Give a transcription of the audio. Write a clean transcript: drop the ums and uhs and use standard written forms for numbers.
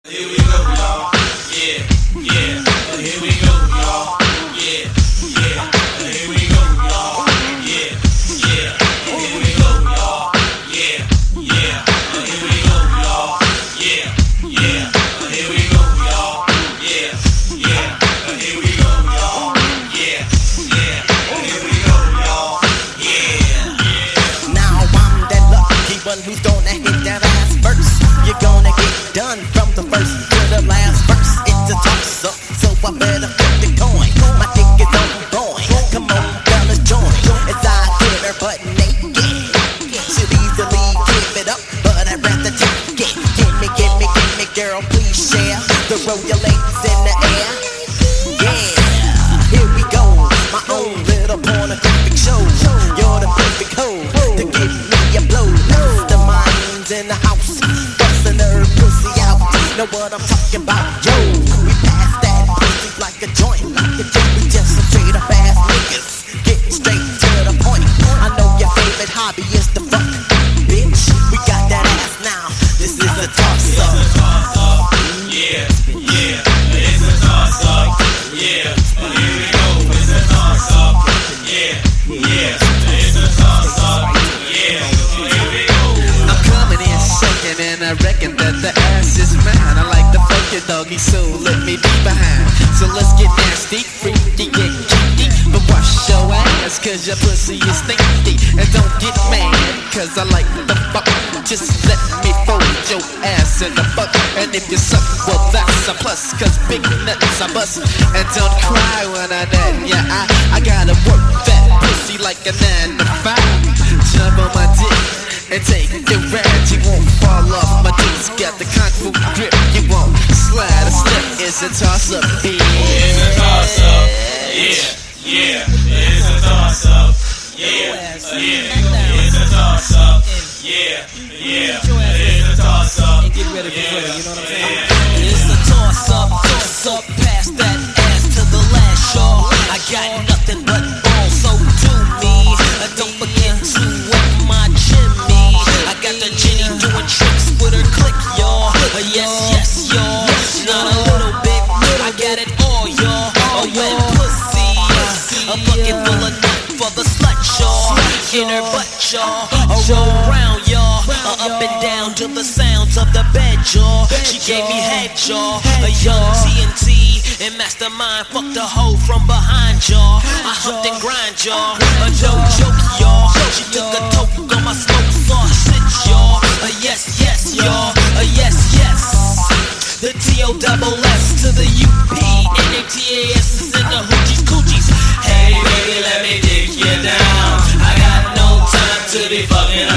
Here we go, y'all. Yeah, yeah. Here we go, y'all. Yeah, yeah. Here we go, y'all. Yeah, yeah. Here we go, y'all. Yeah, yeah. Here we go, y'all. Yeah, yeah. Here we go, y'all. Yeah, yeah. Here we go, y'all. Yeah, yeah. Here we go, y'all. Yeah. Now I'm that lucky one who's gonna hit that ass first. You're gonna get done from the first to the last verse. It's a toss-up, so I better flip the coin. My dick is on point. Come on, fellas, join. As I get her butt naked, she'll easily give it up, but I'd rather take it. Give me, girl, please share. Throw your legs in the air. Yeah, here we go. My own little pornographic show. You're the perfect hoe to give me a blow. The mind's in the house, bustin' her pussy out. Know what I'm talking about? Yo, we pass that pussy like a joint. We just some straight up ass niggas, getting straight to the point. I know your favorite hobby is the fuck, bitch. We got that ass now. This is a toss-up. Yeah, yeah. It's a toss-up. Yeah, here we go. It's a toss-up. Yeah, yeah. It's a toss-up. Yeah, here we go. I'm coming in second and I reckon that the ass is mine. I like the funky doggy, so let me be behind. So let's get nasty, freaky, get kinky. But wash your ass, cause your pussy is stinky. And don't get mad, cause I like the fuck. Just let me fold your ass in the fuck. And if you suck, well that's a plus, cause big nuts I bust. And don't cry when I nut. Yeah, I gotta work that pussy like a 9 to 5. Jump on my dick and take it rad. You won't fall off, my dick's got the kung fu grip. You won't slide or slip, it's a toss-up, bitch. It's a toss-up. Yeah, yeah. It's a toss-up. Yeah, yeah. It's a toss-up. Yeah, yeah. It's a toss-up. And get ready for it, you know what I'm saying? It's a toss-up, pass that ass to the last, y'all. I got nothing but balls, so do me. Don't forget to wet my chimney. I got the Jenny doing tricks with her click, y'all. Yes, yes, y'all. Not a little bit, I got it all, y'all. A wet pussy, a bucket full of nut for the slut, y'all. In her butt, y'all. A roll round, y'all. Up and down to the sounds of the bed, y'all. She gave me head, y'all. A young TNT and mastermind fucked the hoe from behind, y'all. I humped and grind, y'all. A no joke, y'all. She took a toke on my smoke sausage, y'all. Yes, yes, y'all. Yes, yes. The T-O-double-S to the U-P. N-A-T-A-S is in the hoochies coochies. Hey baby, let me dig you down. I got no time to be fucking